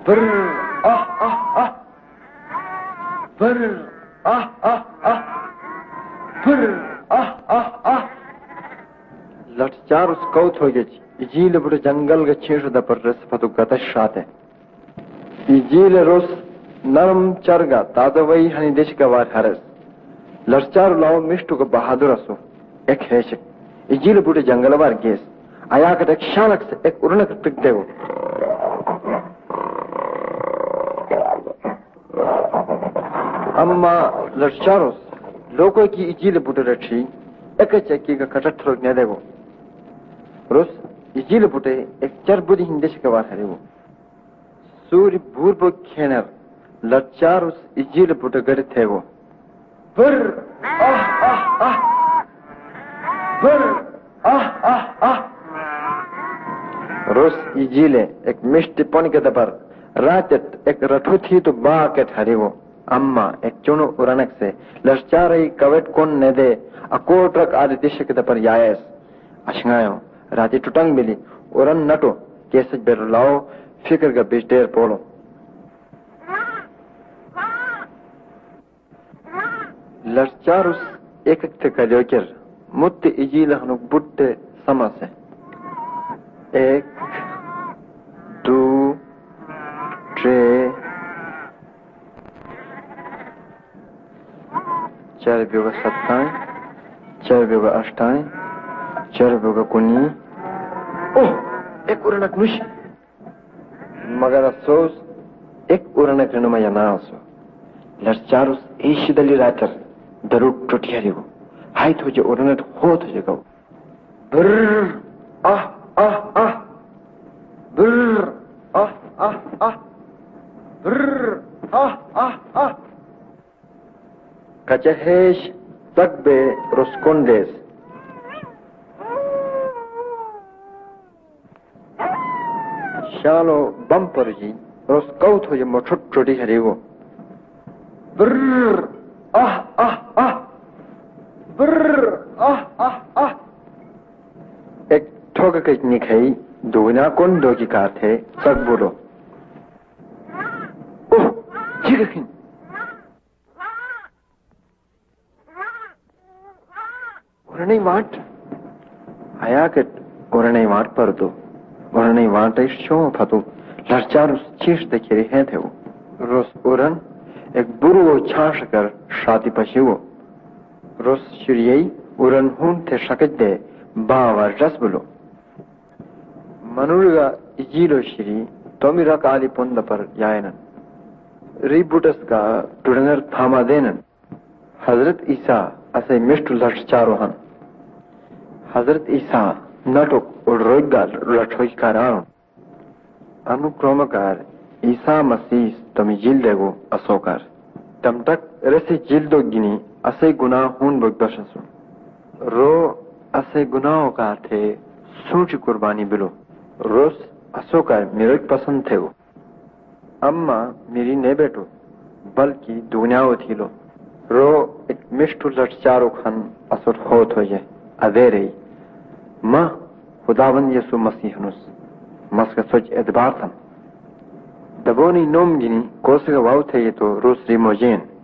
Brr, ah, ah, ah. Brr, ah, ah, ah. Brr, ah, ah, ah. लटचार उसको थोगेची इजील बुटे जंगल के छेड़ the पर रस फतु गतशाते इजील रोस नरम चरगा तादवई हनी देश का वार हरस लटचार लाओ मिष्टु को बहादुर असो एक हेशक इजील बुटे जंगल वार गेस आया का एक शालक से एक उड़नक टिक देवो अम्मा लटचारोस लोगों की इजील बुटे रठी एक चक्की का कटट थोक न देवो रोस इजील बुटे एक चरबुदी हिंदेश का वार हरे वो सूर्य भूर्भ खेनर लच्चार उस इजील बुटे गड़े थे वो बर आह आह आह बर आह आह आह रोस इजीले एक मिष्टी पन के दबर राजत एक रठू थी तो बा के हरे वो अम्मा एक चुनो उरानक से लच्चार ही कवेट कौन न दे अकोटरक आदि दिश के दबर यायस अशंगायो राती टुटंग मिली उरन नटो कैसे बेरलाओ फिक्र का बीच ढेर पोलो लड़चारुस एक का जोकर मुत्ते इजील हनुक बुट्टे समसे 1 2 3 4 बेगा 7 4 बेगा 8 4 बेगा 9 ओह एक उरनक मुश मगर अफसोस एक उरनक रनुमाया ना असो लड़चारुस ईशिदली रातर दरुट टुटियारी वो हाई तुझे उरनक हो तुझे गो ब्रर आह आह आह ब्रर आह आह आह ब्रर आह आह आह कचहेश तकबे रुस्कुंडेस शालो बम्पर जी रोस कौत हो जो मोछुट टोटी हरी वो ब्रर आह आह आह ब्रर आह आह आह एक ठोक के निखाई दुगना कौन दो की कार थे सब बोलो ओह जिगखिन उरने वाट आया के उरने वाट पर दो उरने वाट शो फतु लड़चारुस चीश देखी रहे थे वो रोस उरन एक बुरु छाश कर शादी पशी वो रोस शुरियई उरन हूं थे शकत दे बावर रस बोलो मनुरगा इजीलो श्री तोमिरा काली पुंद पर यायनन रिबुटस का टुडंगर थामा देनन हजरत ईसा असे मिष्ट लड़चारोहन हजरत ईसा नटुक उड़रोइगा लठोइकारान अनुक्रमकार ईसा मसीह तमी जिल्देगो असोकार तम तक रसे जिल्दो गिनी असे गुनाह हून बगदशसु रो असे गुनाहों का थे सूची कुर्बानी बिलो रोस असोकार मेरे पसंद थे वो अम्मा मेरी ने बेटो बल्कि दुनियाओ थी लो रो एक मिष्टु लटचारो खन असुर होत हो जाए अदे रही माँ खुदावंद यसु मसीहनुस मस्का सोच एतबार थन दबोनी नोम गिनी कोसगा वाव थे ये तो रूस रिमोजेन